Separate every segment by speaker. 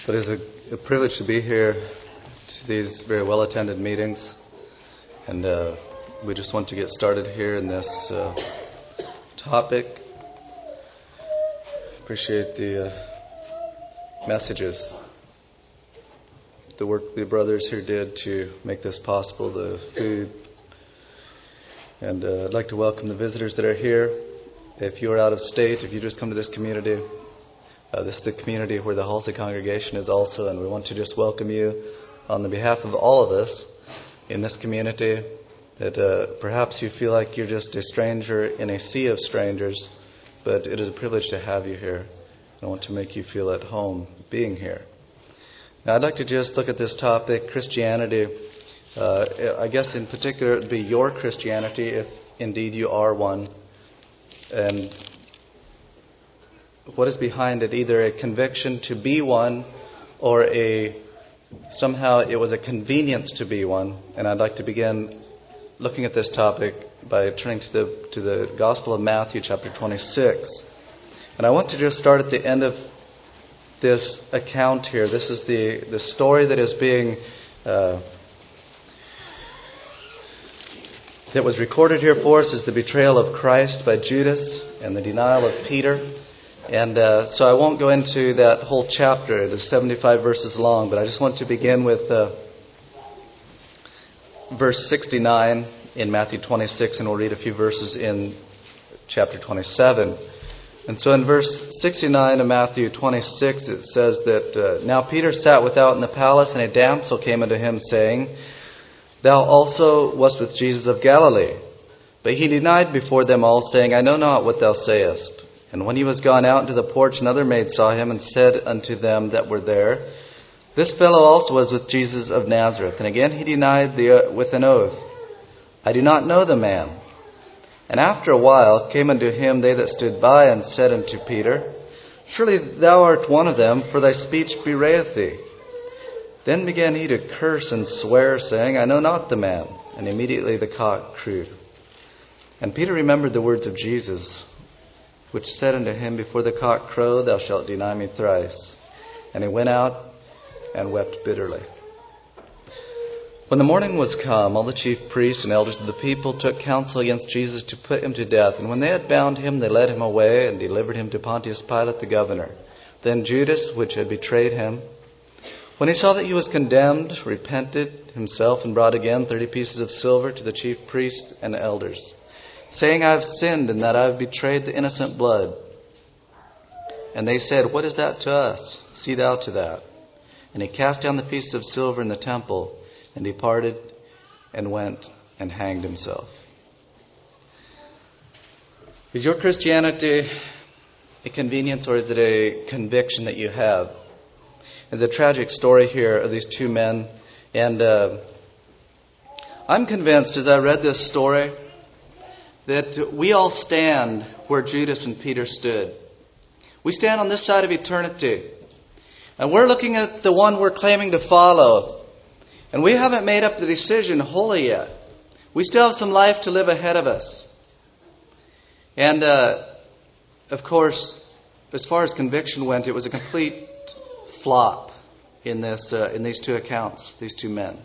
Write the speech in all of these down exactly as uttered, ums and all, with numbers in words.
Speaker 1: But it is a, a privilege to be here to these very well-attended meetings. And uh, we just want to get started here in this uh, topic. Appreciate the uh, messages, the work the brothers here did to make this possible, the food. And uh, I'd like to welcome the visitors that are here. If you are out of state, if you just come to this community, uh, this is the community where the Halsey congregation is also, and we want to just welcome you on the behalf of all of us in this community, that uh, perhaps you feel like you're just a stranger in a sea of strangers, but it is a privilege to have you here. I want to make you feel at home being here. Now, I'd like to just look at this topic, Christianity. Uh, I guess in particular it would be your Christianity, if indeed you are one. And what is behind it, either a conviction to be one or a somehow it was a convenience to be one. And I'd like to begin looking at this topic by turning to the to the Gospel of Matthew, chapter twenty-six. And I want to just start at the end of this account here. This is the, the story that is being uh, that was recorded here for us, is the betrayal of Christ by Judas and the denial of Peter. And uh, so I won't go into that whole chapter. It is seventy-five verses long, but I just want to begin with uh, verse sixty-nine in Matthew twenty-six, and we'll read a few verses in chapter twenty-seven. And so in verse sixty-nine of Matthew twenty-six, it says that, uh, Now Peter sat without in the palace, and a damsel came unto him, saying, Thou also wast with Jesus of Galilee. But he denied before them all, saying, I know not what thou sayest. And when he was gone out into the porch, another maid saw him, and said unto them that were there, This fellow also was with Jesus of Nazareth. And again he denied the, uh, with an oath, I do not know the man. And after a while came unto him they that stood by, and said unto Peter, Surely thou art one of them, for thy speech bewrayeth thee. Then began he to curse and swear, saying, I know not the man. And immediately the cock crowed. And Peter remembered the words of Jesus, which said unto him, Before the cock crow, thou shalt deny me thrice. And he went out and wept bitterly. When the morning was come, all the chief priests and elders of the people took counsel against Jesus to put him to death. And when they had bound him, they led him away and delivered him to Pontius Pilate the governor. Then Judas, which had betrayed him, when he saw that he was condemned, repented himself, and brought again thirty pieces of silver to the chief priests and elders, saying, I have sinned in that I have betrayed the innocent blood. And they said, What is that to us? See thou to that. And he cast down the pieces of silver in the temple, and departed, and went and hanged himself. Is your Christianity a convenience, or is it a conviction that you have? There's a tragic story here of these two men. And uh, I'm convinced, as I read this story, that we all stand where Judas and Peter stood. We stand on this side of eternity. And we're looking at the one we're claiming to follow. And we haven't made up the decision wholly yet. We still have some life to live ahead of us. And, uh, of course, as far as conviction went, it was a complete flop in this uh, in these two accounts, these two men.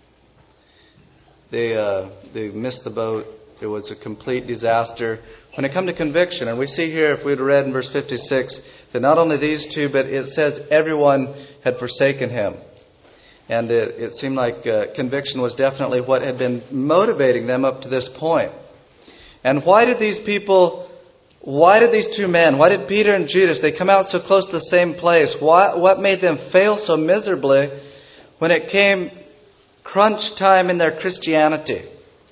Speaker 1: They uh, they missed the boat. It was a complete disaster. When it come to conviction, and we see here, if we'd read in verse fifty-six, that not only these two, but it says everyone had forsaken him. And it, it seemed like uh, conviction was definitely what had been motivating them up to this point. And why did these people, why did these two men, why did Peter and Judas, they come out so close to the same place? Why, what made them fail so miserably when it came crunch time in their Christianity?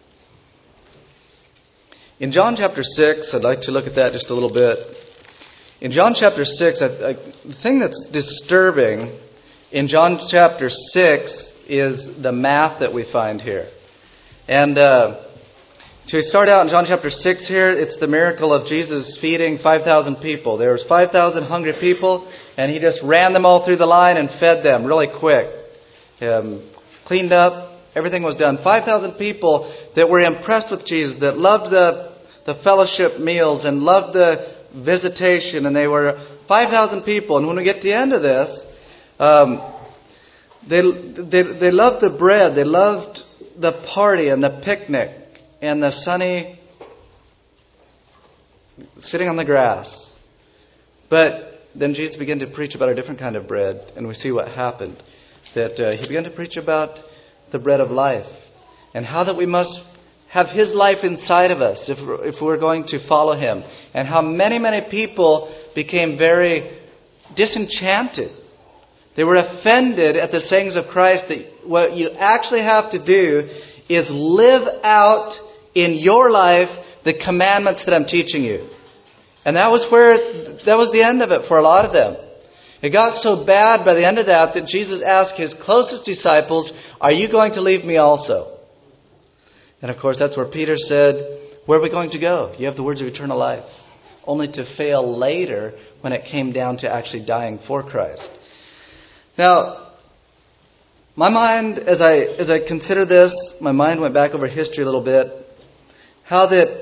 Speaker 1: In John chapter six, I'd like to look at that just a little bit. In John chapter six, I, I, the thing that's disturbing in John chapter six is the math that we find here. And uh, so we start out in John chapter six here. It's the miracle of Jesus feeding five thousand people. There was five thousand hungry people, and he just ran them all through the line and fed them really quick. Um, cleaned up. Everything was done. five thousand people that were impressed with Jesus, that loved the the fellowship meals and loved the visitation. And they were five thousand people. And when we get to the end of this, Um, they, they, they loved the bread. They loved the party and the picnic and the sunny sitting on the grass. But then Jesus began to preach about a different kind of bread, and we see what happened. That uh, he began to preach about the bread of life, and how that we must have His life inside of us if we're, if we're going to follow Him, and how many, many people became very disenchanted. They were offended at the sayings of Christ that what you actually have to do is live out in your life the commandments that I'm teaching you. And that was where, that was the end of it for a lot of them. It got so bad by the end of that that Jesus asked His closest disciples, are you going to leave me also? And of course that's where Peter said, where are we going to go? You have the words of eternal life. Only to fail later when it came down to actually dying for Christ. Now, my mind, as I as I consider this, my mind went back over history a little bit. How that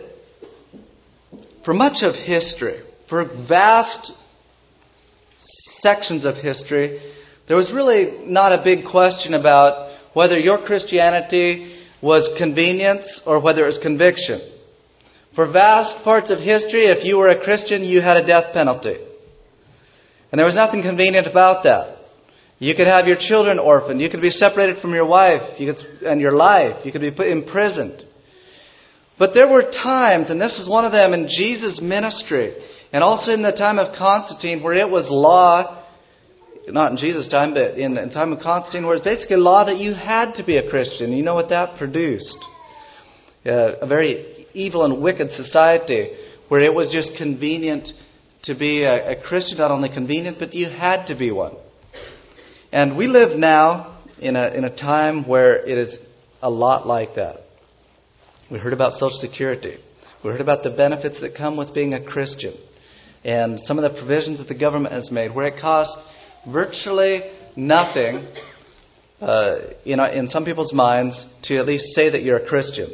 Speaker 1: for much of history, for vast sections of history, there was really not a big question about whether your Christianity was convenience or whether it was conviction. For vast parts of history, if you were a Christian, you had a death penalty. And there was nothing convenient about that. You could have your children orphaned. You could be separated from your wife you could, and your life. You could be put imprisoned. But there were times, and this is one of them in Jesus' ministry, and also in the time of Constantine, where it was law, not in Jesus' time, but in the time of Constantine, where it's basically law that you had to be a Christian. You know what that produced? Uh, a very evil and wicked society, where it was just convenient to be a, a Christian, not only convenient, but you had to be one. And we live now in a in a time where it is a lot like that. We heard about Social Security. We heard about the benefits that come with being a Christian. And some of the provisions that the government has made, where it costs virtually nothing, uh, in, in some people's minds, to at least say that you're a Christian.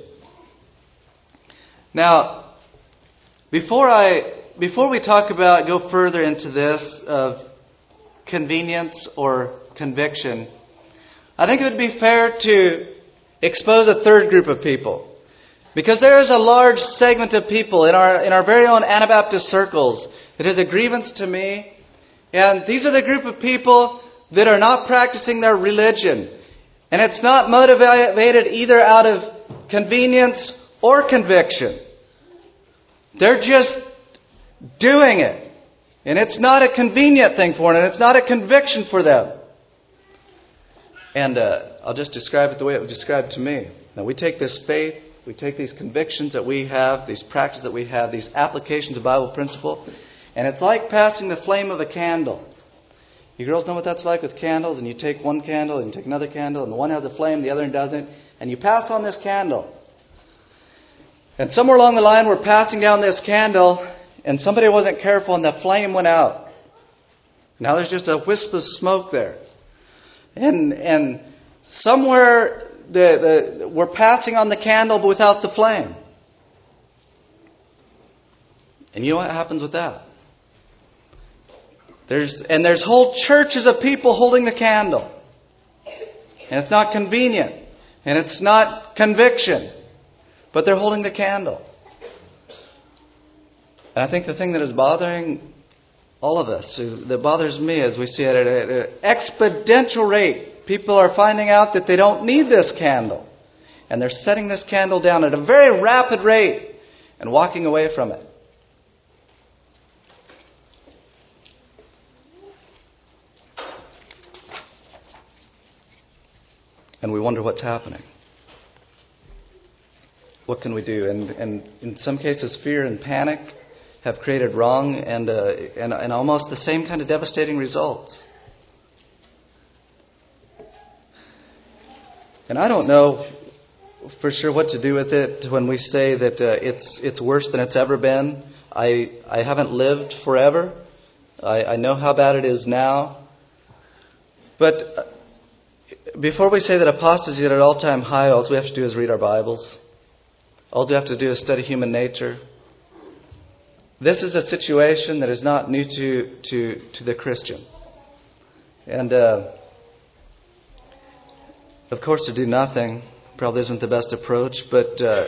Speaker 1: Now, before I before we talk about, go further into this of convenience or conviction, I think it would be fair to expose a third group of people. Because there is a large segment of people in our in our very own Anabaptist circles that is a grievance to me. And these are the group of people that are not practicing their religion. And it's not motivated either out of convenience or conviction. They're just doing it. And it's not a convenient thing for them. And it's not a conviction for them. And uh, I'll just describe it the way it was described to me. Now, we take this faith, we take these convictions that we have, these practices that we have, these applications of Bible principle, and it's like passing the flame of a candle. You girls know what that's like with candles, and you take one candle, and you take another candle, and the one has a flame, the other one doesn't, and you pass on this candle. And somewhere along the line, we're passing down this candle, and somebody wasn't careful, and the flame went out. Now there's just a wisp of smoke there. And and somewhere the, the we're passing on the candle but without the flame. And you know what happens with that? There's and there's whole churches of people holding the candle. And it's not convenient. And it's not conviction. But they're holding the candle. And I think the thing that is bothering all of us, that bothers me as we see it at an exponential rate, people are finding out that they don't need this candle. And they're setting this candle down at a very rapid rate and walking away from it. And we wonder what's happening. What can we do? And, and in some cases, fear and panic have created wrong and, uh, and and almost the same kind of devastating results. And I don't know for sure what to do with it when we say that uh, it's it's worse than it's ever been. I I haven't lived forever. I, I know how bad it is now. But before we say that apostasy is at an all-time high, all we have to do is read our Bibles. All we have to do is study human nature. This is a situation that is not new to, to, to the Christian. And, uh, of course, to do nothing probably isn't the best approach, but uh,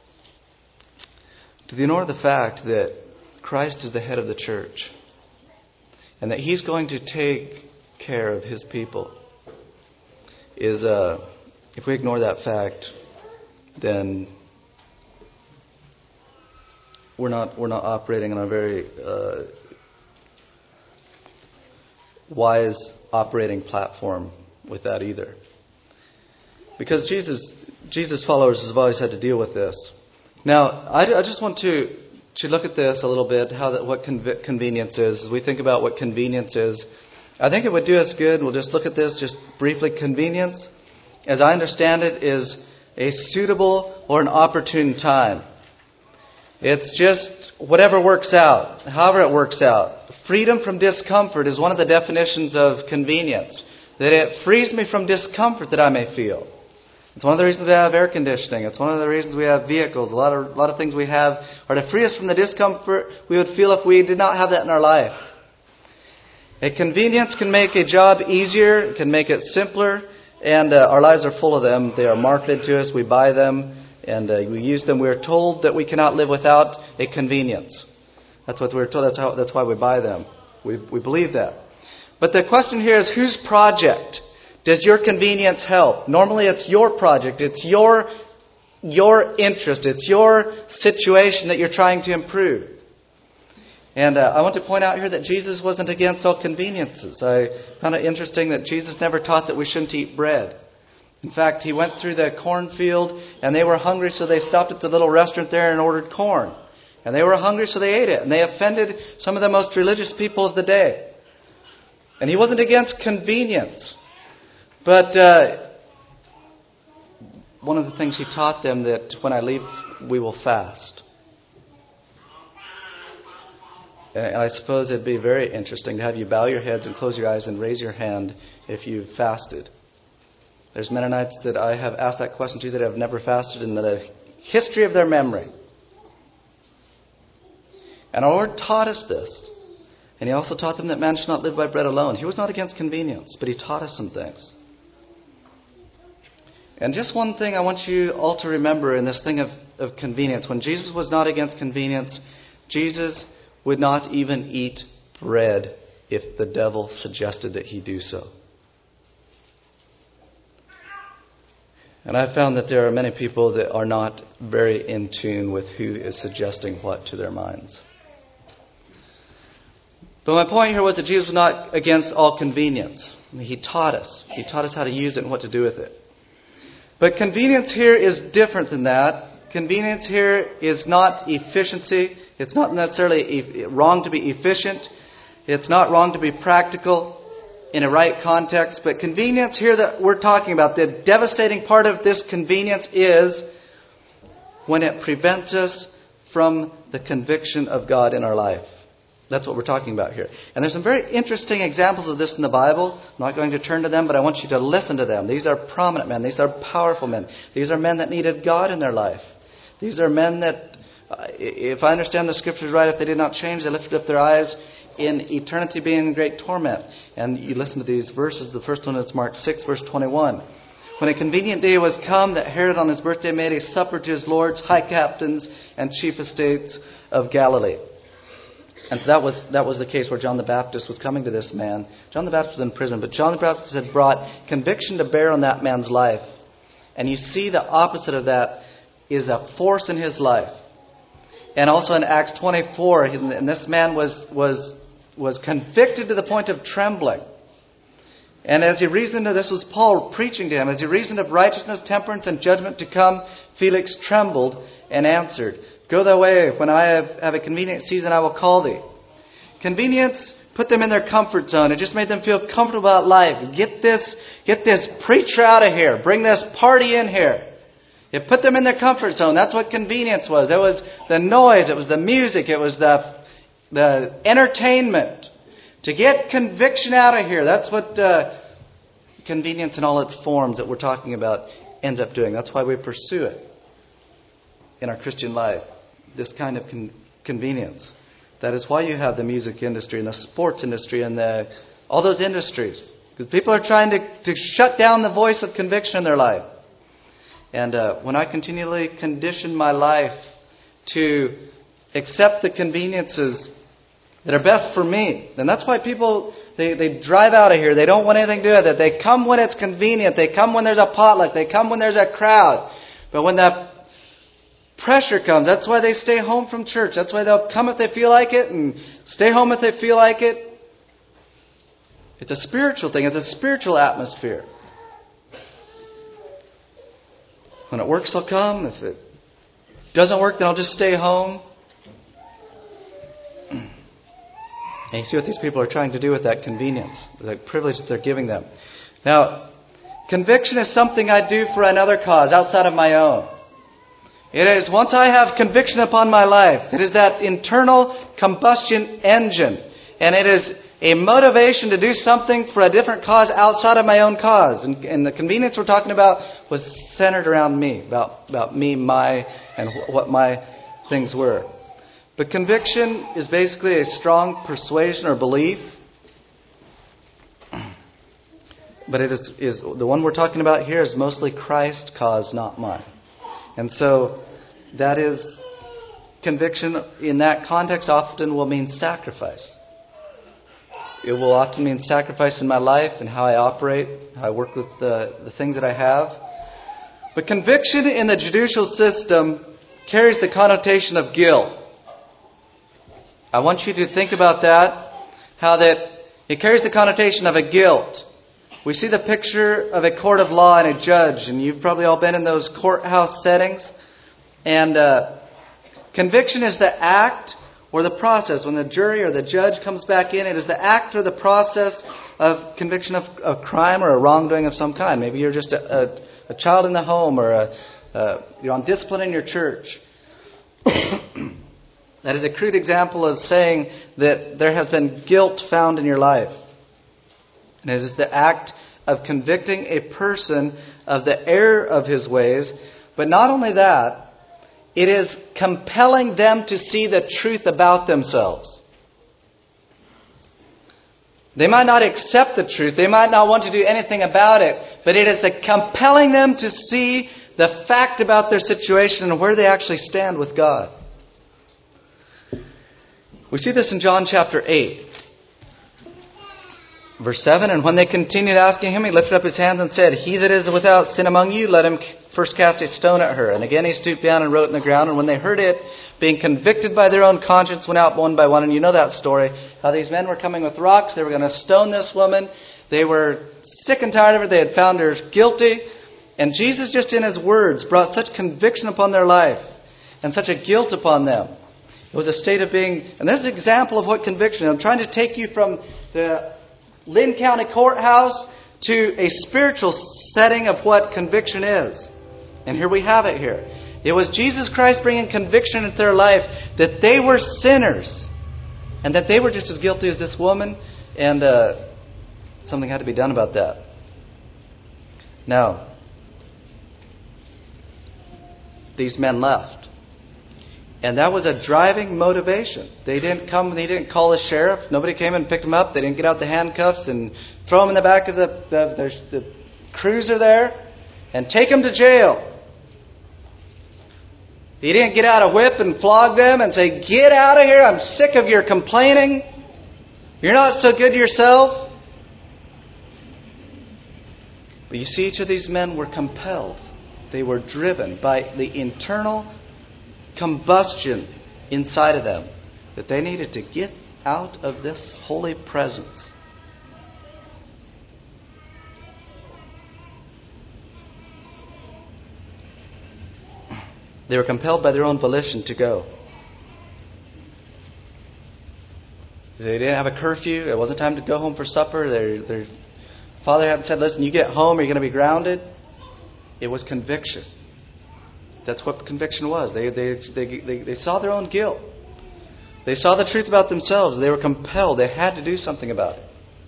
Speaker 1: to ignore the fact that Christ is the head of the church and that He's going to take care of His people is, uh, if we ignore that fact, then we're not we're not operating on a very uh, wise operating platform with that either. Because Jesus Jesus followers have always had to deal with this. Now, I, I just want to to look at this a little bit, how that what conv- convenience is. As we think about what convenience is, I think it would do us good. We'll just look at this just briefly. Convenience, as I understand it, is a suitable or an opportune time. It's just whatever works out, however it works out. Freedom from discomfort is one of the definitions of convenience. That it frees me from discomfort that I may feel. It's one of the reasons we have air conditioning. It's one of the reasons we have vehicles. A lot of, a lot of things we have are to free us from the discomfort we would feel if we did not have that in our life. A convenience can make a job easier, it can make it simpler, and uh, our lives are full of them. They are marketed to us, we buy them, and uh, we use them. We are told that we cannot live without a convenience. That's what we're told. That's how. That's why we buy them. We we believe that. But the question here is, whose project does your convenience help? Normally, it's your project. It's your your interest. It's your situation that you're trying to improve. And uh, I want to point out here that Jesus wasn't against all conveniences. I found it interesting that Jesus never taught that we shouldn't eat bread. In fact, He went through the cornfield and they were hungry, so they stopped at the little restaurant there and ordered corn. And they were hungry, so they ate it. And they offended some of the most religious people of the day. And He wasn't against convenience. But uh, one of the things He taught them, that when I leave, we will fast. And I suppose it'd be very interesting to have you bow your heads and close your eyes and raise your hand if you've fasted. There's Mennonites that I have asked that question to that have never fasted in the history of their memory. And our Lord taught us this. And He also taught them that man should not live by bread alone. He was not against convenience, but He taught us some things. And just one thing I want you all to remember in this thing of, of convenience. When Jesus was not against convenience, Jesus would not even eat bread if the devil suggested that He do so. And I've found that there are many people that are not very in tune with who is suggesting what to their minds. But my point here was that Jesus was not against all convenience. He taught us. He taught us how to use it and what to do with it. But convenience here is different than that. Convenience here is not efficiency. It's not necessarily wrong to be efficient. It's not wrong to be practical in a right context. But convenience here that we're talking about, the devastating part of this convenience is when it prevents us from the conviction of God in our life. That's what we're talking about here. And there's some very interesting examples of this in the Bible. I'm not going to turn to them, but I want you to listen to them. These are prominent men. These are powerful men. These are men that needed God in their life. These are men that, uh, if I understand the Scriptures right, if they did not change, they lifted up their eyes in eternity being in great torment. And you listen to these verses. The first one is Mark six, verse twenty-one. When a convenient day was come that Herod on his birthday made a supper to his lords, high captains, and chief estates of Galilee. And so that was that was the case where John the Baptist was coming to this man. John the Baptist was in prison, but John the Baptist had brought conviction to bear on that man's life. And you see the opposite of that is a force in his life. And also in Acts twenty-four, and this man was was was convicted to the point of trembling. And as he reasoned, this was Paul preaching to him, as he reasoned of righteousness, temperance, and judgment to come, Felix trembled and answered, Go thy way, when I have, have a convenient season I will call thee. Convenience put them in their comfort zone. It just made them feel comfortable about life. Get this, get this preacher out of here. Bring this party in here. It put them in their comfort zone. That's what convenience was. It was the noise. It was the music. It was the, the entertainment. To get conviction out of here. That's what uh, convenience in all its forms that we're talking about ends up doing. That's why we pursue it in our Christian life. This kind of con- convenience. That is why you have the music industry and the sports industry and the all those industries. Because people are trying to, to shut down the voice of conviction in their life. And uh, when I continually condition my life to accept the conveniences that are best for me, and that's why people, they, they drive out of here. They don't want anything to do with it. They come when it's convenient. They come when there's a potluck. They come when there's a crowd. But when that pressure comes, that's why they stay home from church. That's why they'll come if they feel like it and stay home if they feel like it. It's a spiritual thing. It's a spiritual atmosphere. When it works, I'll come. If it doesn't work, then I'll just stay home. And you see what these people are trying to do with that convenience, the privilege that they're giving them. Now, conviction is something I do for another cause outside of my own. It is, once I have conviction upon my life, it is that internal combustion engine. And it is a motivation to do something for a different cause outside of my own cause. And, and the convenience we're talking about was centered around me, about, about me, my, and wh- what my things were. But conviction is basically a strong persuasion or belief. But it is, is the one we're talking about here is mostly Christ's cause, not mine. And so that is conviction in that context often will mean sacrifice. It will often mean sacrifice in my life and how I operate, how I work with the, the things that I have. But conviction in the judicial system carries the connotation of guilt. I want you to think about that, how that it carries the connotation of a guilt. We see the picture of a court of law and a judge, and you've probably all been in those courthouse settings. And uh, conviction is the act or the process. When the jury or the judge comes back in, it is the act or the process of conviction of a crime or a wrongdoing of some kind. Maybe you're just a, a, a child in the home, or a, uh, you're on discipline in your church. That is a crude example of saying that there has been guilt found in your life. And it is the act of convicting a person of the error of his ways. But not only that, it is compelling them to see the truth about themselves. They might not accept the truth. They might not want to do anything about it. But it is the compelling them to see the fact about their situation and where they actually stand with God. We see this in John chapter eight. Verse seven, and when they continued asking him, he lifted up his hands and said, "He that is without sin among you, let him first cast a stone at her." And again he stooped down and wrote in the ground. And when they heard it, being convicted by their own conscience, went out one by one. And you know that story, how these men were coming with rocks. They were going to stone this woman. They were sick and tired of her. They had found her guilty. And Jesus, just in his words, brought such conviction upon their life and such a guilt upon them. It was a state of being, and this is an example of what conviction. I'm trying to take you from the Lynn County Courthouse to a spiritual setting of what conviction is. And here we have it here. It was Jesus Christ bringing conviction into their life that they were sinners and that they were just as guilty as this woman, and uh, something had to be done about that. Now, these men left. And that was a driving motivation. They didn't come, they didn't call the sheriff. Nobody came and picked them up. They didn't get out the handcuffs and throw them in the back of the, the, the, the cruiser there and take them to jail. He didn't get out a whip and flog them and say, "Get out of here. I'm sick of your complaining. You're not so good yourself." But you see, each of these men were compelled. They were driven by the internal combustion inside of them that they needed to get out of this holy presence. They were compelled by their own volition to go. They didn't have a curfew. It wasn't time to go home for supper. Their, their father hadn't said, "Listen, you get home, you're going to be grounded." It was conviction. That's what conviction was. They, they, they, they, they saw their own guilt. They saw the truth about themselves. They were compelled. They had to do something about it.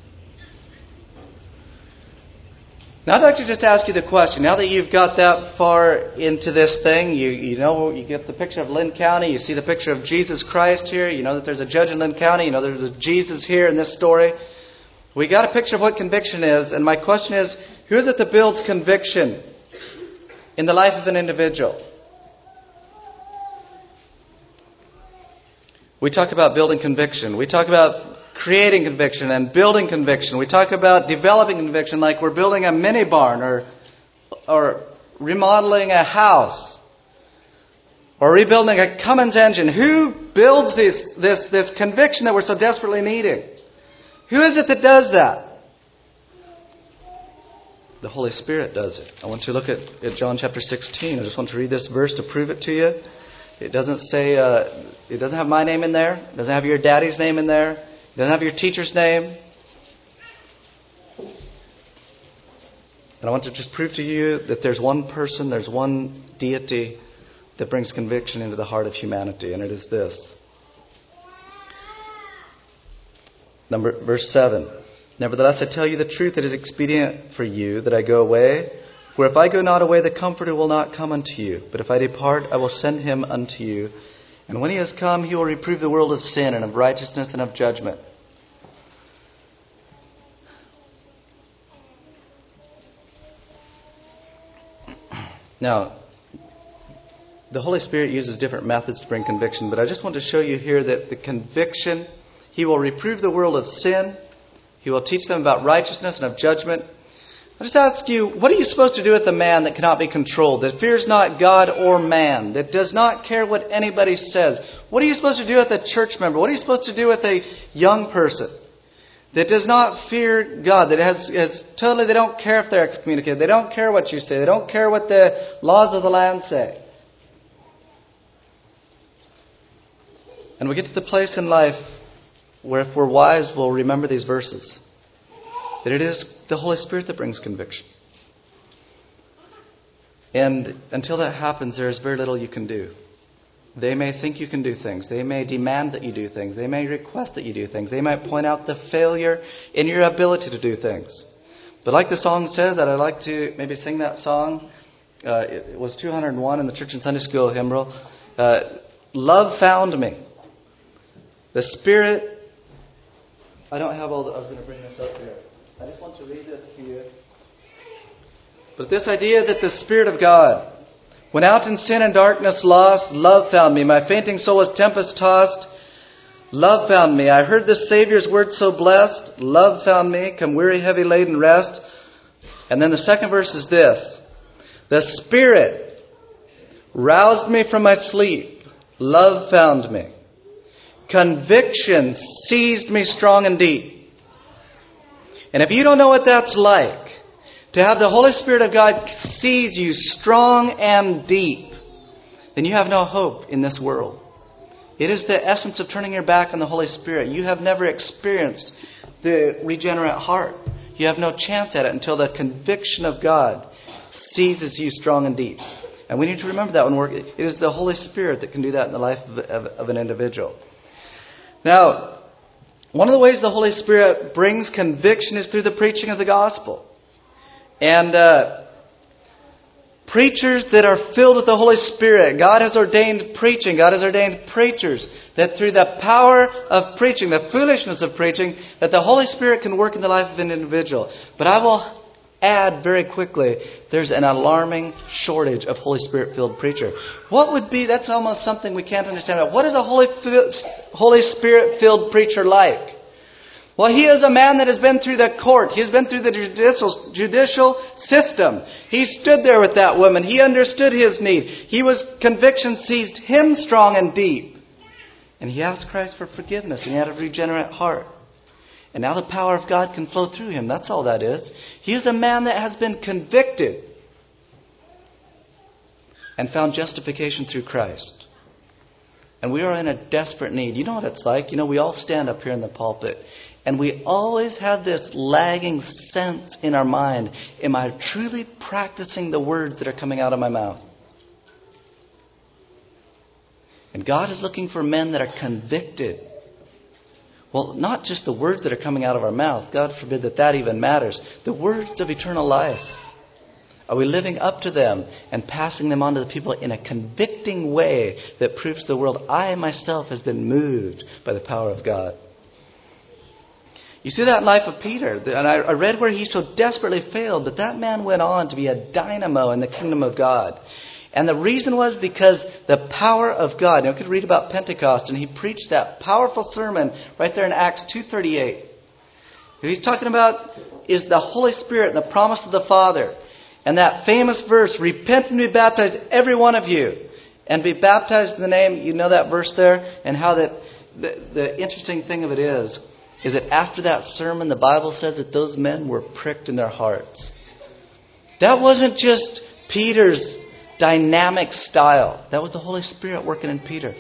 Speaker 1: Now I'd like to just ask you the question. Now that you've got that far into this thing, you, you know, you get the picture of Lynn County. You see the picture of Jesus Christ here. You know that there's a judge in Lynn County. You know there's a Jesus here in this story. We got a picture of what conviction is, and my question is, who is it that builds conviction in the life of an individual? We talk about building conviction. We talk about creating conviction and building conviction. We talk about developing conviction like we're building a mini barn or or remodeling a house or rebuilding a Cummins engine. Who builds this this this conviction that we're so desperately needing? Who is it that does that? The Holy Spirit does it. I want you to look at, at John chapter sixteen. I just want to read this verse to prove it to you. It doesn't say, uh, it doesn't have my name in there. It doesn't have your daddy's name in there. It doesn't have your teacher's name. And I want to just prove to you that there's one person, there's one deity that brings conviction into the heart of humanity, and it is this. Number verse seven. Nevertheless, I tell you the truth, it is expedient for you that I go away. For if I go not away, the Comforter will not come unto you. But if I depart, I will send him unto you. And when he has come, he will reprove the world of sin and of righteousness and of judgment. Now, the Holy Spirit uses different methods to bring conviction, but I just want to show you here that the conviction, he will reprove the world of sin. He will teach them about righteousness and of judgment. I just ask you, what are you supposed to do with a man that cannot be controlled, that fears not God or man, that does not care what anybody says? What are you supposed to do with a church member? What are you supposed to do with a young person that does not fear God, that has, has totally, they don't care if they're excommunicated, they don't care what you say, they don't care what the laws of the land say? And we get to the place in life where if we're wise, we'll remember these verses. That it is the Holy Spirit that brings conviction. And until that happens, there is very little you can do. They may think you can do things. They may demand that you do things. They may request that you do things. They might point out the failure in your ability to do things. But like the song says, that I like to maybe sing that song. Uh, it was two hundred one in the Church and Sunday School hymn roll. Uh, Love found me. The Spirit... I don't have all the... I was going to bring this up here. I just want to read this to you. But this idea that the Spirit of God, when out in sin and darkness lost, love found me. My fainting soul was tempest tossed. Love found me. I heard the Savior's word so blessed. Love found me. Come weary, heavy laden, rest. And then the second verse is this. The Spirit roused me from my sleep. Love found me. Conviction seized me strong and deep. And if you don't know what that's like, to have the Holy Spirit of God seize you strong and deep, then you have no hope in this world. It is the essence of turning your back on the Holy Spirit. You have never experienced the regenerate heart. You have no chance at it until the conviction of God seizes you strong and deep. And we need to remember that when we're, it is the Holy Spirit that can do that in the life of, of, of an individual. Now, one of the ways the Holy Spirit brings conviction is through the preaching of the gospel. And uh, preachers that are filled with the Holy Spirit, God has ordained preaching, God has ordained preachers, that through the power of preaching, the foolishness of preaching, that the Holy Spirit can work in the life of an individual. But I will add very quickly, there's an alarming shortage of Holy Spirit-filled preacher. What would be, that's almost something we can't understand. What is a Holy, Holy Spirit-filled preacher like? Well, he is a man that has been through the court. He's been through the judicial, judicial system. He stood there with that woman. He understood his need. He was, conviction seized him strong and deep. And he asked Christ for forgiveness, and he had a regenerate heart. And now the power of God can flow through him. That's all that is. He is a man that has been convicted and found justification through Christ. And we are in a desperate need. You know what it's like? You know, we all stand up here in the pulpit and we always have this lagging sense in our mind. Am I truly practicing the words that are coming out of my mouth? And God is looking for men that are convicted. Well, not just the words that are coming out of our mouth. God forbid that that even matters. The words of eternal life. Are we living up to them and passing them on to the people in a convicting way that proves to the world, I myself has been moved by the power of God? You see that in the life of Peter. And I, I read where he so desperately failed, but that man went on to be a dynamo in the kingdom of God. And the reason was because the power of God. You could read about Pentecost, and he preached that powerful sermon right there in Acts two thirty-eight. What he's talking about is the Holy Spirit and the promise of the Father. And that famous verse, repent and be baptized, every one of you, and be baptized in the name. You know that verse there? And how that the, the interesting thing of it is, is that after that sermon, the Bible says that those men were pricked in their hearts. That wasn't just Peter's dynamic style. That was the Holy Spirit working in Peter.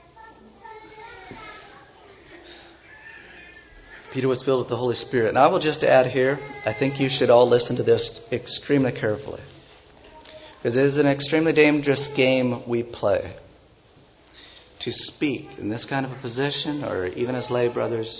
Speaker 1: Peter was filled with the Holy Spirit. And I will just add here, I think you should all listen to this extremely carefully. Because it is an extremely dangerous game we play. To speak in this kind of a position, or even as lay brothers,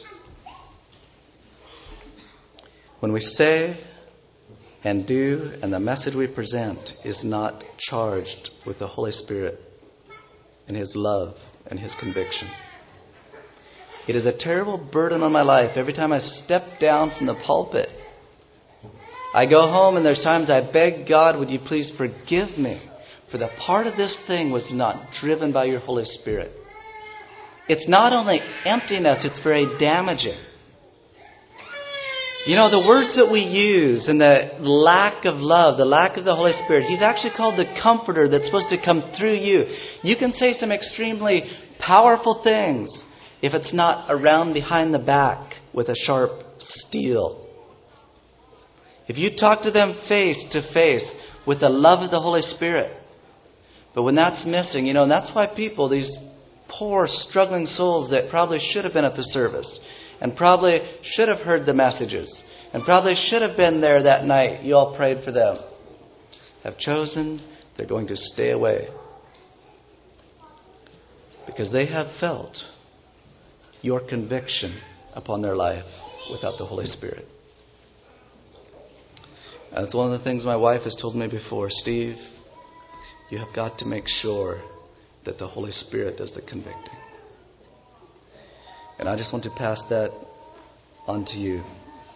Speaker 1: when we say and do, and the message we present is not charged with the Holy Spirit and His love and His conviction. It is a terrible burden on my life every time I step down from the pulpit. I go home and there's times I beg God, would you please forgive me for the part of this thing was not driven by your Holy Spirit. It's not only emptiness, it's very damaging. You know, the words that we use and the lack of love, the lack of the Holy Spirit, He's actually called the Comforter that's supposed to come through you. You can say some extremely powerful things if it's not around behind the back with a sharp steel. If you talk to them face to face with the love of the Holy Spirit. But when that's missing, you know, and that's why people, these poor, struggling souls that probably should have been at the service and probably should have heard the messages and probably should have been there that night, you all prayed for them, have chosen they're going to stay away. Because they have felt your conviction upon their life without the Holy Spirit. That's one of the things my wife has told me before. Steve, you have got to make sure that the Holy Spirit does the convicting. And I just want to pass that on to you.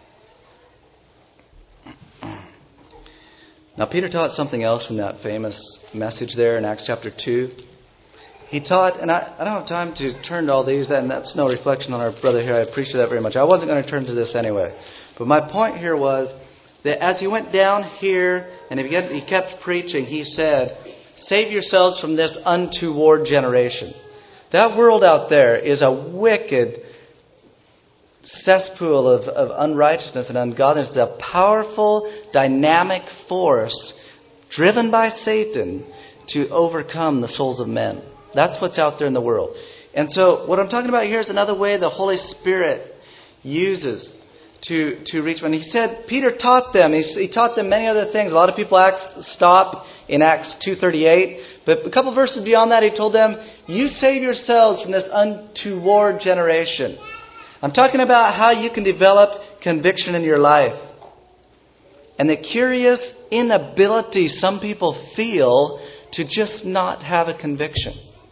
Speaker 1: Now, Peter taught something else in that famous message there in Acts chapter two. He taught, and I, I don't have time to turn to all these, and that's no reflection on our brother here. I appreciate that very much. I wasn't going to turn to this anyway. But my point here was that as he went down here, and he kept preaching, he said, save yourselves from this untoward generation. That world out there is a wicked cesspool of, of unrighteousness and ungodliness. It's a powerful, dynamic force driven by Satan to overcome the souls of men. That's what's out there in the world. And so what I'm talking about here is another way the Holy Spirit uses to, to reach men. He said, Peter taught them. He, he taught them many other things. A lot of people act, stop in Acts two thirty-eight. But a couple verses beyond that, he told them, you save yourselves from this untoward generation. I'm talking about how you can develop conviction in your life. And the curious inability some people feel to just not have a conviction.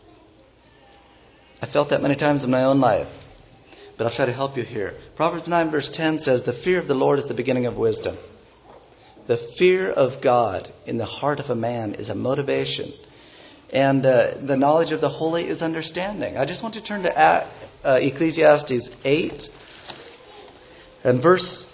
Speaker 1: I felt that many times in my own life. But I'll try to help you here. Proverbs nine verse ten says, the fear of the Lord is the beginning of wisdom. The fear of God in the heart of a man is a motivation. And uh, the knowledge of the holy is understanding. I just want to turn to uh, Ecclesiastes eight and verse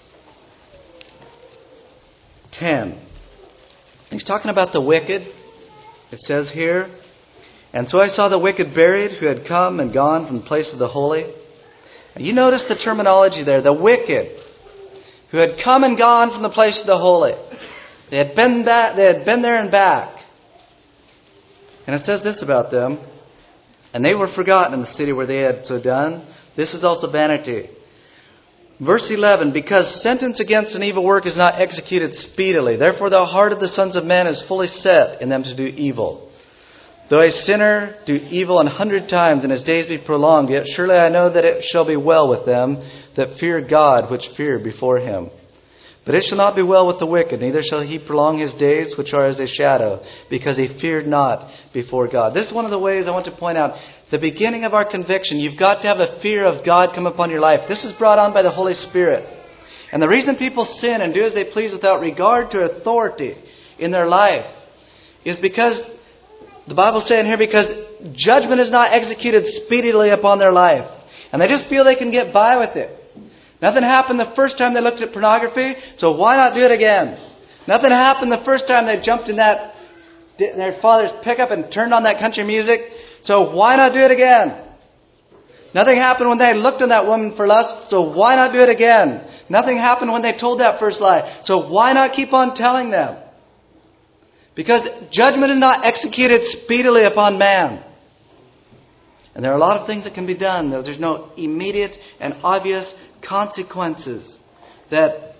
Speaker 1: ten. He's talking about the wicked. It says here, and so I saw the wicked buried who had come and gone from the place of the holy. And you notice the terminology there, the wicked who had come and gone from the place of the holy. They had been that, they had been there and back. And it says this about them, and they were forgotten in the city where they had so done. This is also vanity. Verse eleven, because sentence against an evil work is not executed speedily. Therefore the heart of the sons of men is fully set in them to do evil. Though a sinner do evil an hundred times and his days be prolonged, yet surely I know that it shall be well with them that fear God, which fear before Him. But it shall not be well with the wicked, neither shall he prolong his days, which are as a shadow, because he feared not before God. This is one of the ways I want to point out. The beginning of our conviction, you've got to have a fear of God come upon your life. This is brought on by the Holy Spirit. And the reason people sin and do as they please without regard to authority in their life is because, the Bible's saying here, because judgment is not executed speedily upon their life. And they just feel they can get by with it. Nothing happened the first time they looked at pornography, so why not do it again? Nothing happened the first time they jumped in that their father's pickup and turned on that country music, so why not do it again? Nothing happened when they looked on that woman for lust, so why not do it again? Nothing happened when they told that first lie, so why not keep on telling them? Because judgment is not executed speedily upon man. And there are a lot of things that can be done. There's no immediate and obvious consequences that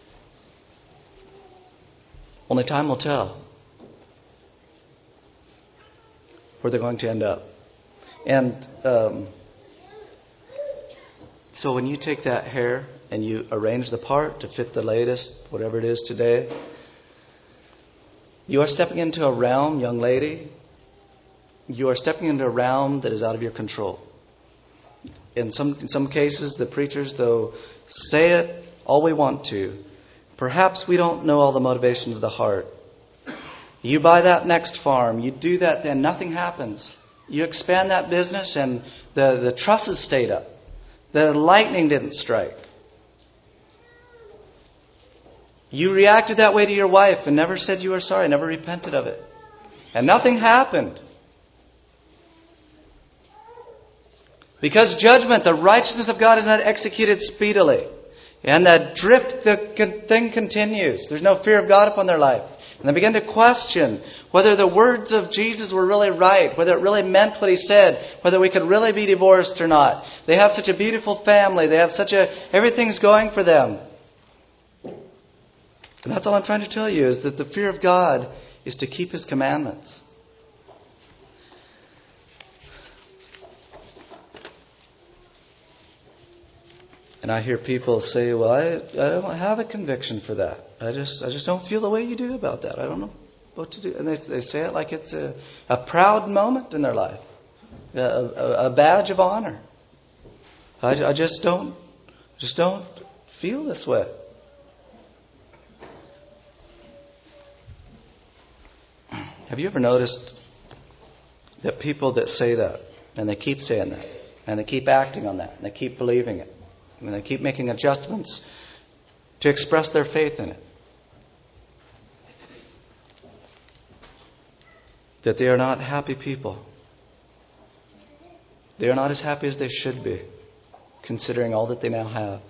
Speaker 1: only time will tell where they're going to end up. And um, so when you take that hair and you arrange the part to fit the latest, whatever it is today, you are stepping into a realm, young lady, you are stepping into a realm that is out of your control. In some in some cases, the preachers, though, say it all we want to. Perhaps we don't know all the motivations of the heart. You buy that next farm, you do that, then nothing happens. You expand that business and the, the trusses stayed up. The lightning didn't strike. You reacted that way to your wife and never said you were sorry, never repented of it. And nothing happened. Because judgment, the righteousness of God is not executed speedily. And that drift, the thing continues. There's no fear of God upon their life. And they begin to question whether the words of Jesus were really right, whether it really meant what He said, whether we could really be divorced or not. They have such a beautiful family. They have such a, everything's going for them. And that's all I'm trying to tell you, is that the fear of God is to keep His commandments. And I hear people say, well, I, I don't have a conviction for that. I just I just don't feel the way you do about that. I don't know what to do. And they, they say it like it's a, a proud moment in their life, a, a, a badge of honor. I, I just don't just don't feel this way. Have you ever noticed that people that say that, and they keep saying that, and they keep acting on that, and they keep believing it, and they keep making adjustments to express their faith in it, that they are not happy people. They are not as happy as they should be, considering all that they now have.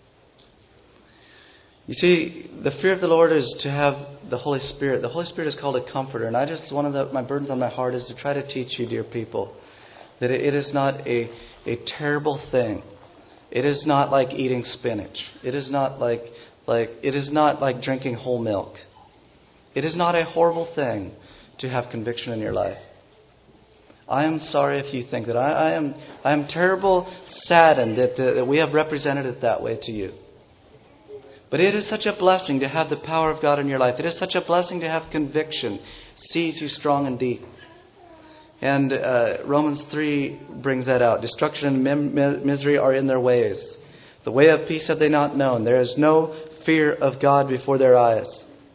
Speaker 1: You see, the fear of the Lord is to have the Holy Spirit. The Holy Spirit is called a comforter. And I just, one of the, my burdens on my heart is to try to teach you, dear people, that it is not a, a terrible thing. It is not like eating spinach. It is not like, like, it is not like drinking whole milk. It is not a horrible thing to have conviction in your life. I am sorry if you think that. I, I am I am terrible saddened that, uh, that we have represented it that way to you. But it is such a blessing to have the power of God in your life. It is such a blessing to have conviction. Sees you strong and deep. And uh, Romans three brings that out. Destruction and mem- misery are in their ways. The way of peace have they not known. There is no fear of God before their eyes.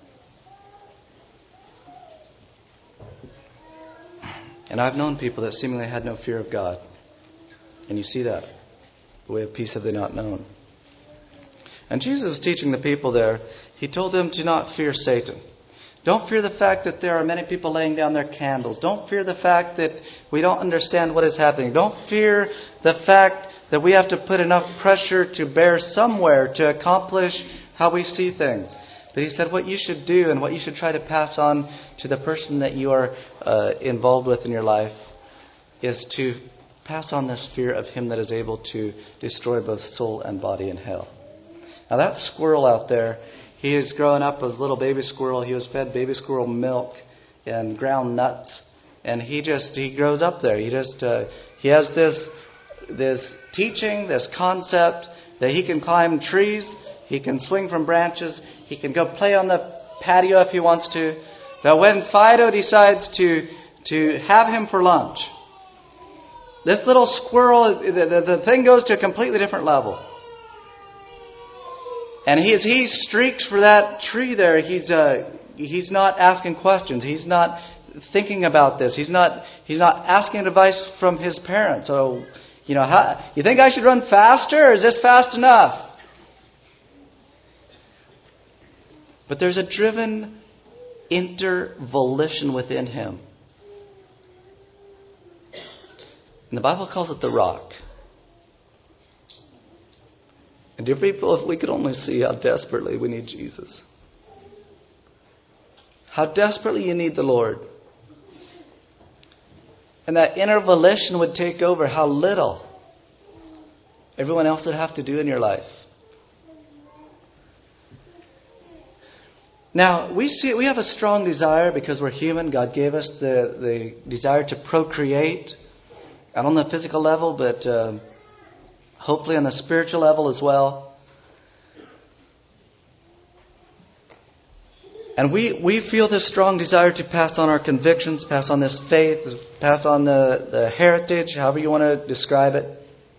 Speaker 1: And I've known people that seemingly had no fear of God. And you see that. The way of peace have they not known. And Jesus was teaching the people there. He told them to not fear Satan. Don't fear the fact that there are many people laying down their candles. Don't fear the fact that we don't understand what is happening. Don't fear the fact that we have to put enough pressure to bear somewhere to accomplish how we see things. But He said what you should do and what you should try to pass on to the person that you are uh, involved with in your life is to pass on this fear of Him that is able to destroy both soul and body in hell. Now that squirrel out there, he is growing up as a little baby squirrel. He was fed baby squirrel milk and ground nuts, and he just he grows up there. He just uh, he has this this teaching, this concept that he can climb trees. He can swing from branches. He can go play on the patio if he wants to. But when Fido decides to, to have him for lunch, this little squirrel, the, the, the thing goes to a completely different level. And he, as he streaks for that tree there, he's uh, he's not asking questions. He's not thinking about this. He's not he's not asking advice from his parents. So, you know, how, you think I should run faster, or is this fast enough? But there's a driven intervolition within him. And the Bible calls it the rock. And dear people, if we could only see how desperately we need Jesus. How desperately you need the Lord. And that inner volition would take over how little everyone else would have to do in your life. Now, we see we have a strong desire because we're human. God gave us the, the desire to procreate. Not on the physical level, but uh, hopefully on the spiritual level as well. And we, we feel this strong desire to pass on our convictions, pass on this faith, pass on the, the heritage, however you want to describe it.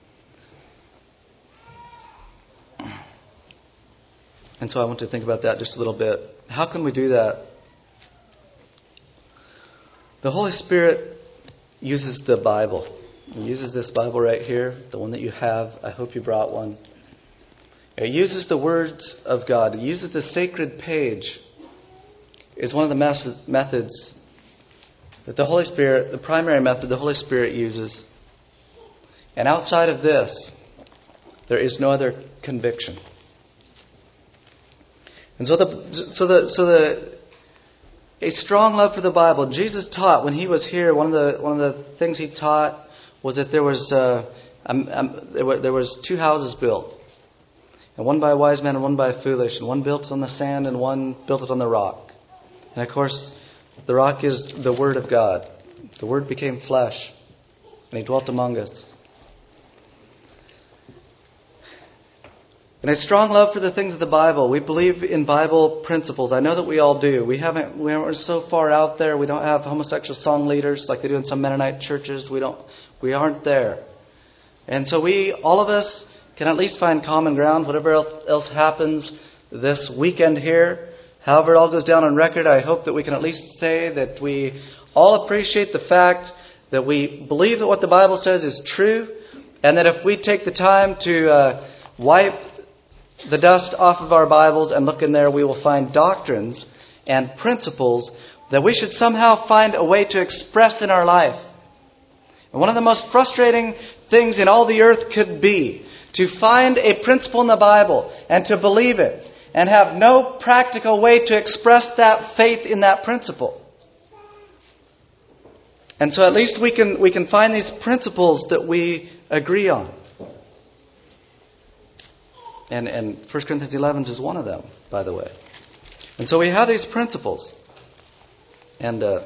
Speaker 1: And so I want to think about that just a little bit. How can we do that? The Holy Spirit uses the Bible. He uses this Bible right here, the one that you have. I hope you brought one. It uses the words of God. It uses the sacred page. Is one of the methods that the Holy Spirit, the primary method the Holy Spirit uses. And outside of this, there is no other conviction. And so the so the so the a strong love for the Bible. Jesus taught when he was here. One of the one of the things he taught was that there was uh, um, um, there, were, there was two houses built, and one by a wise man and one by a foolish, and one built on the sand and one built it on the rock. And of course, the rock is the Word of God. The Word became flesh, and He dwelt among us. And a strong love for the things of the Bible. We believe in Bible principles. I know that we all do. We haven't. We aren't so far out there. We don't have homosexual song leaders like they do in some Mennonite churches. We don't. We aren't there. And so we, all of us, can at least find common ground. Whatever else happens this weekend here, however it all goes down on record, I hope that we can at least say that we all appreciate the fact that we believe that what the Bible says is true, and that if we take the time to uh, wipe the dust off of our Bibles and look in there, we will find doctrines and principles that we should somehow find a way to express in our life. And one of the most frustrating things in all the earth could be to find a principle in the Bible and to believe it and have no practical way to express that faith in that principle. And so at least we can we can find these principles that we agree on. And, and First Corinthians eleven is one of them, by the way. And so we have these principles. And uh,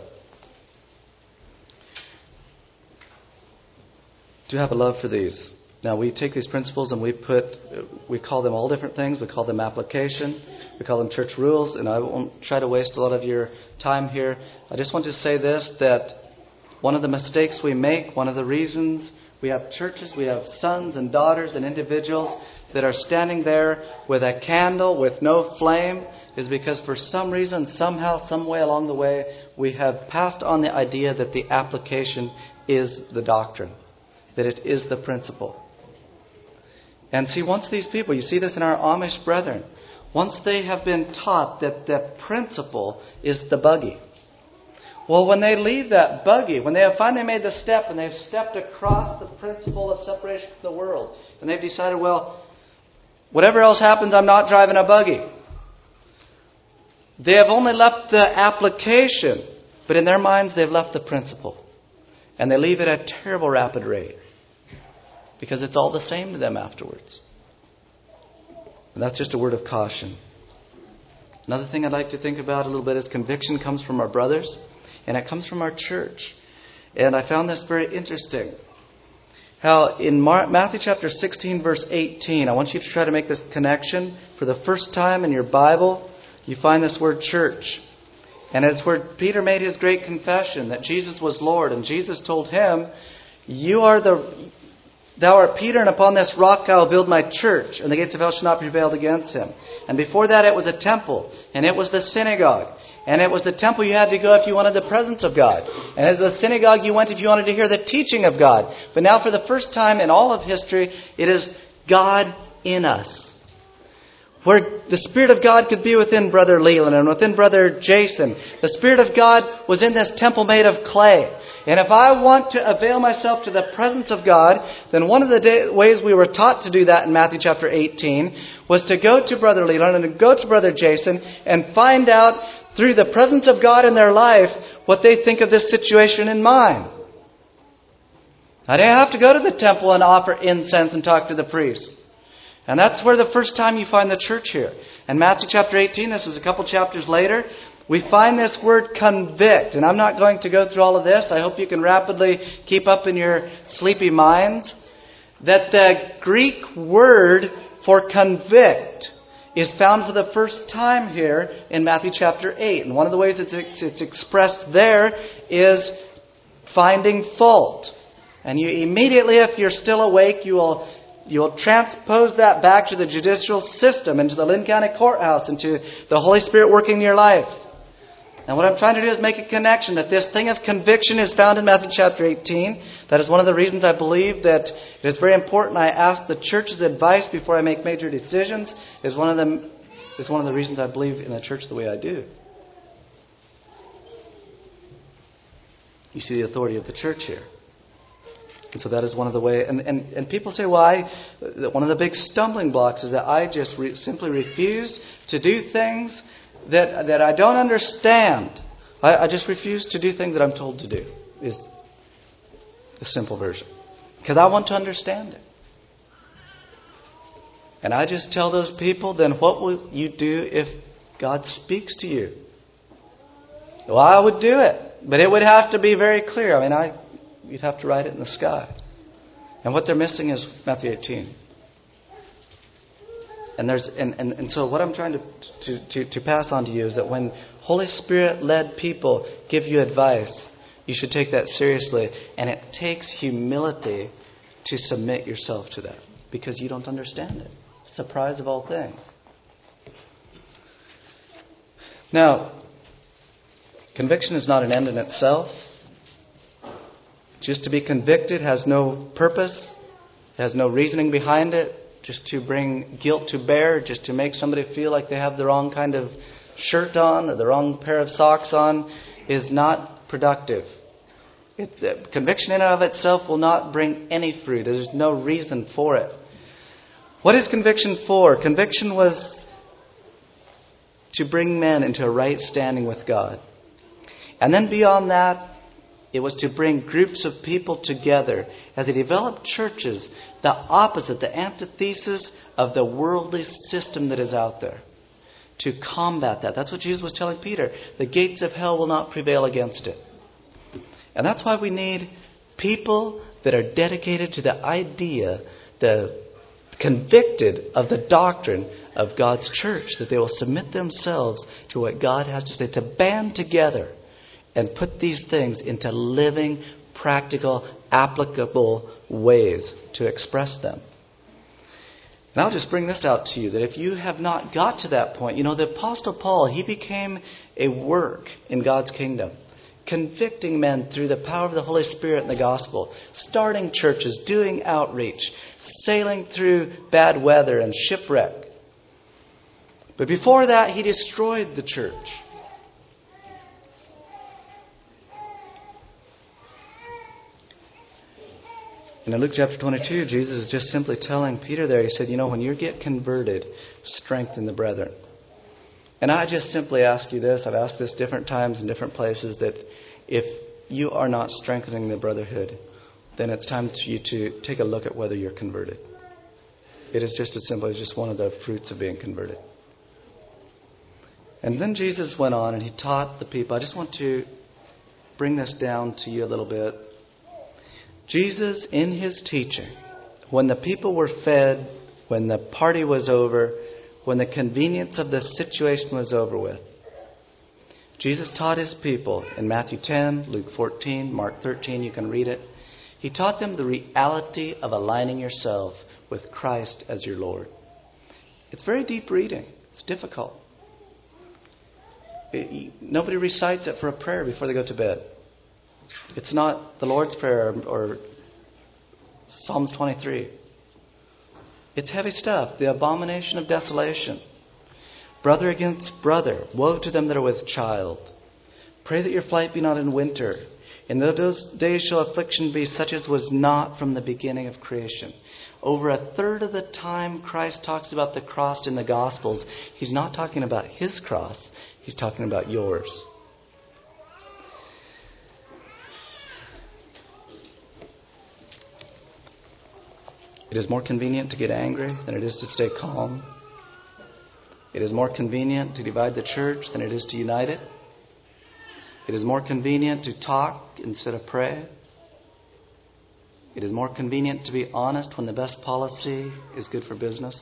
Speaker 1: do have a love for these. Now we take these principles and we put, we call them all different things. We call them application. We call them church rules. And I won't try to waste a lot of your time here. I just want to say this, that one of the mistakes we make, one of the reasons we have churches, we have sons and daughters and individuals that are standing there with a candle with no flame is because for some reason, somehow, some way along the way, we have passed on the idea that the application is the doctrine, that it is the principle. And see, once these people, you see this in our Amish brethren, once they have been taught that the principle is the buggy, well, when they leave that buggy, when they have finally made the step and they've stepped across the principle of separation from the world, and they've decided, well, whatever else happens, I'm not driving a buggy. They have only left the application, but in their minds they've left the principle. And they leave it at a terrible rapid rate. Because it's all the same to them afterwards. And that's just a word of caution. Another thing I'd like to think about a little bit is conviction comes from our brothers. And it comes from our church. And I found this very interesting. how in Mar- Matthew chapter sixteen, verse eighteen, I want you to try to make this connection. For the first time in your Bible, you find this word church. And it's where Peter made his great confession that Jesus was Lord. And Jesus told him, "You are the, thou art Peter, and upon this rock I will build my church, and the gates of hell shall not prevail against him." And before that it was a temple, and it was the synagogue. And it was the temple you had to go if you wanted the presence of God. And as the synagogue you went if you wanted to hear the teaching of God. But now for the first time in all of history, it is God in us. Where the Spirit of God could be within Brother Leland and within Brother Jason. The Spirit of God was in this temple made of clay. And if I want to avail myself to the presence of God, then one of the day, ways we were taught to do that in Matthew chapter eighteen was to go to Brother Leland and to go to Brother Jason and find out through the presence of God in their life what they think of this situation in mine. I didn't have to go to the temple and offer incense and talk to the priest. And that's where the first time you find the church here. In Matthew chapter eighteen, this is a couple chapters later, we find this word convict. And I'm not going to go through all of this. I hope you can rapidly keep up in your sleepy minds. That the Greek word for convict is found for the first time here in Matthew chapter eight. And one of the ways it's, it's expressed there is finding fault. And you immediately, if you're still awake, you will you will transpose that back to the judicial system, into the Lynn County Courthouse, into the Holy Spirit working in your life. And what I'm trying to do is make a connection that this thing of conviction is found in Matthew chapter eighteen. That is one of the reasons I believe that it is very important I ask the church's advice before I make major decisions. Is one of them is one of the reasons I believe in the church the way I do. You see the authority of the church here. And so that is one of the ways. And, and, and people say, well, I, one of the big stumbling blocks is that I just re- simply refuse to do things that that I don't understand. I, I just refuse to do things that I'm told to do, is the simple version. Because I want to understand it. And I just tell those people, then what will you do if God speaks to you? Well, I would do it. But it would have to be very clear. I mean, I you'd have to write it in the sky. And what they're missing is Matthew eighteen. And there's and, and, and so what I'm trying to, to, to, to pass on to you is that when Holy Spirit led people give you advice, you should take that seriously. And it takes humility to submit yourself to that, because you don't understand it. Surprise of all things. Now, conviction is not an end in itself. Just to be convicted has no purpose, has no reasoning behind it. Just to bring guilt to bear, just to make somebody feel like they have the wrong kind of shirt on or the wrong pair of socks on, is not productive. It, uh, conviction in and of itself will not bring any fruit. There's no reason for it. What is conviction for? Conviction was to bring men into a right standing with God. And then beyond that, it was to bring groups of people together as they developed churches, the opposite, the antithesis of the worldly system that is out there. To combat that. That's what Jesus was telling Peter. The gates of hell will not prevail against it. And that's why we need people that are dedicated to the idea, the convicted of the doctrine of God's church, that they will submit themselves to what God has to say, to band together and put these things into living, practical, applicable ways to express them. And I'll just bring this out to you, that if you have not got to that point, you know, the Apostle Paul, he became a work in God's kingdom, convicting men through the power of the Holy Spirit and the gospel, starting churches, doing outreach, sailing through bad weather and shipwreck. But before that, he destroyed the church. And in Luke chapter twenty-two, Jesus is just simply telling Peter there, he said, you know, when you get converted, strengthen the brethren. And I just simply ask you this, I've asked this different times in different places, that if you are not strengthening the brotherhood, then it's time for you to take a look at whether you're converted. It is just as simple as just one of the fruits of being converted. And then Jesus went on and he taught the people. I just want to bring this down to you a little bit. Jesus, in his teaching, when the people were fed, when the party was over, when the convenience of the situation was over with, Jesus taught his people in Matthew ten, Luke fourteen, Mark thirteen, you can read it. He taught them the reality of aligning yourself with Christ as your Lord. It's very deep reading. It's difficult. It, nobody recites it for a prayer before they go to bed. It's not the Lord's Prayer or Psalms twenty-three. It's heavy stuff. The abomination of desolation. Brother against brother. Woe to them that are with child. Pray that your flight be not in winter. In those days shall affliction be such as was not from the beginning of creation. Over a third of the time Christ talks about the cross in the Gospels, he's not talking about his cross. He's talking about yours. It is more convenient to get angry than it is to stay calm. It is more convenient to divide the church than it is to unite it. It is more convenient to talk instead of pray. It is more convenient to be honest when the best policy is good for business.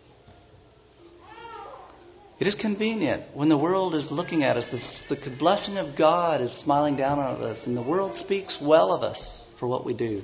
Speaker 1: It is convenient when the world is looking at us. The, the blessing of God is smiling down on us, and the world speaks well of us for what we do.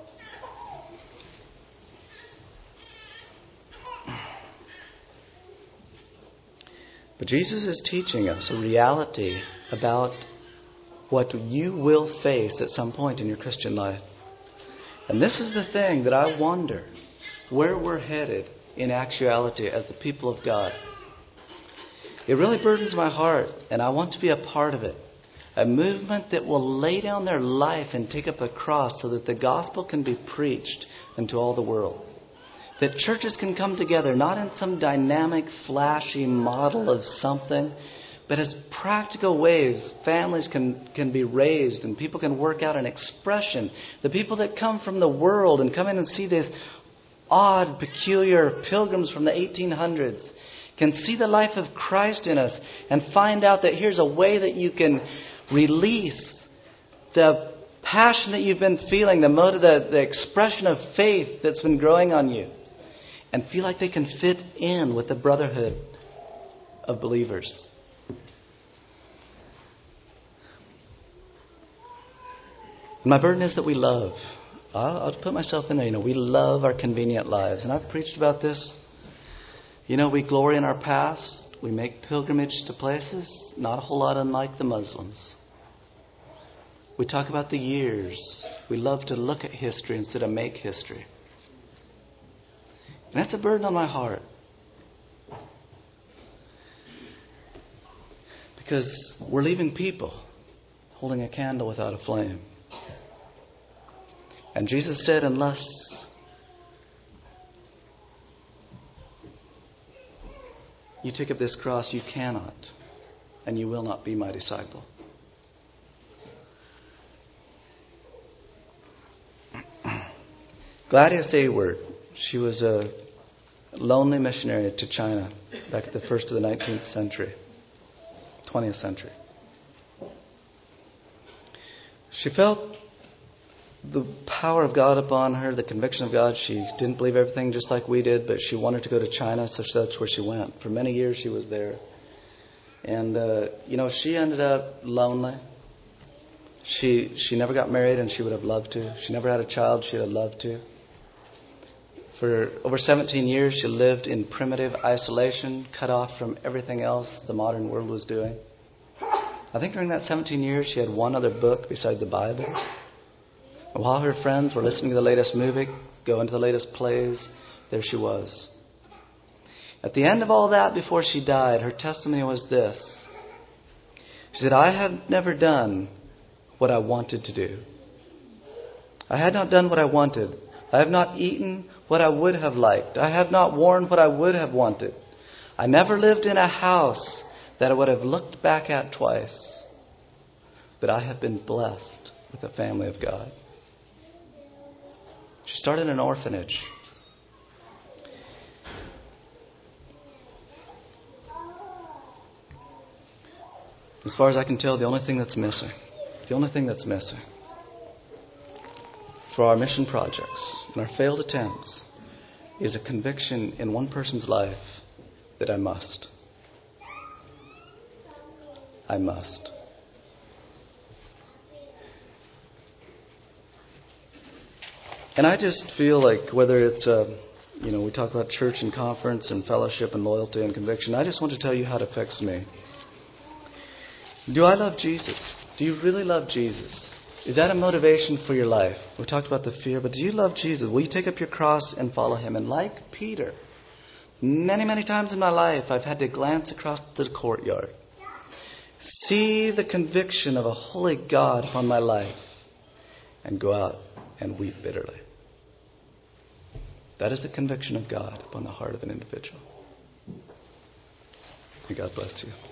Speaker 1: But Jesus is teaching us a reality about what you will face at some point in your Christian life. And this is the thing that I wonder where we're headed in actuality as the people of God. It really burdens my heart, and I want to be a part of it. A movement that will lay down their life and take up a cross so that the gospel can be preached into all the world. That churches can come together, not in some dynamic, flashy model of something, but as practical ways. Families can, can be raised and people can work out an expression. The people that come from the world and come in and see this odd, peculiar pilgrims from the eighteen hundreds can see the life of Christ in us and find out that here's a way that you can release the passion that you've been feeling, the motive, the, the expression of faith that's been growing on you, and feel like they can fit in with the brotherhood of believers. My burden is that we love. I'll, I'll put myself in there. You know, we love our convenient lives. And I've preached about this. You know, we glory in our past. We make pilgrimage to places. Not a whole lot unlike the Muslims. We talk about the years. We love to look at history instead of make history. And that's a burden on my heart. Because we're leaving people holding a candle without a flame. And Jesus said, unless you take up this cross, you cannot and you will not be my disciple. Gladys Aylward, she was a lonely missionary to China back at the first of the nineteenth century, twentieth century. She felt the power of God upon her, the conviction of God. She didn't believe everything just like we did, but she wanted to go to China, so that's where she went. For many years she was there. And, uh, you know, she ended up lonely. She she never got married, and she would have loved to. She never had a child. She'd have loved to. For over seventeen years, she lived in primitive isolation, cut off from everything else the modern world was doing. I think during that seventeen years, she had one other book besides the Bible. And while her friends were listening to the latest movie, going to the latest plays, there she was. At the end of all that, before she died, her testimony was this. She said, I have never done what I wanted to do. I had not done what I wanted. I have not eaten what I would have liked. I have not worn what I would have wanted. I never lived in a house that I would have looked back at twice. But I have been blessed with the family of God. She started an orphanage. As far as I can tell, the only thing that's missing, the only thing that's missing for our mission projects and our failed attempts is a conviction in one person's life that I must. I must. And I just feel like whether it's, uh, you know, we talk about church and conference and fellowship and loyalty and conviction, I just want to tell you how it affects me. Do I love Jesus? Do you really love Jesus? Is that a motivation for your life? We talked about the fear, but do you love Jesus? Will you take up your cross and follow Him? And like Peter, many, many times in my life, I've had to glance across the courtyard, see the conviction of a holy God upon my life, and go out and weep bitterly. That is the conviction of God upon the heart of an individual. May God bless you.